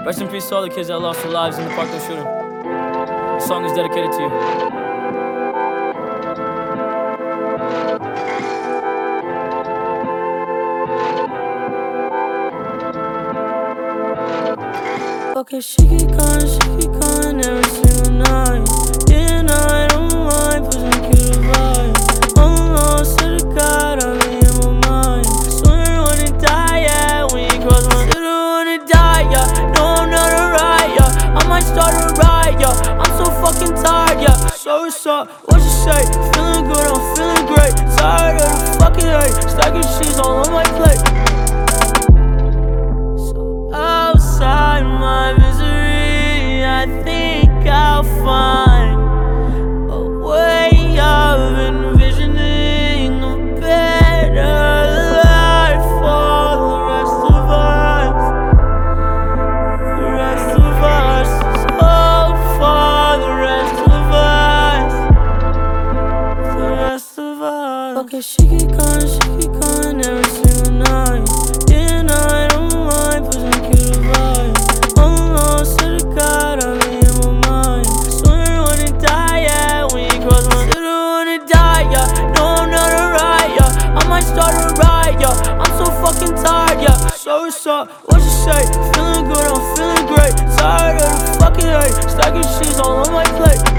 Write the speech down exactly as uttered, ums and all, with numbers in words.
Rest in peace to all the kids that lost their lives in the Parkland shooting. This song is dedicated to you. Okay, she keep calling, she keep calling every single night. Yeah, and I don't mind pushing cute vibe. Almost to the God, I'm in my mind. Swear I wanna die, yeah, when you cross my Swear I wanna die, yeah. No, I'm not alright, yeah. I might start a riot, yeah. I'm so fucking tired, yeah. So what's up? What you say? Feeling good, I'm feeling great. Tired of the fucking hate. Stacking cheese all on my plate. So outside my misery, I think I'll find a way of envisioning a better life for the rest of us. The rest of us. Hope for the rest of us. The rest of us. Okay, she keep calling, she keep calling every single night. Yeah, and I don't mind pushing cute vibe. Almost to the God, I'm in my mind. Swear I wanna die, yeah, when you cross my Swear I wanna die, yeah. No, I'm not alright, yeah. I might start a riot, yeah. I'm so fucking tired, yeah. So what's up? What you say? Feeling good, I'm feeling great. Tired of the fucking hate. Stacking cheese all on my plate.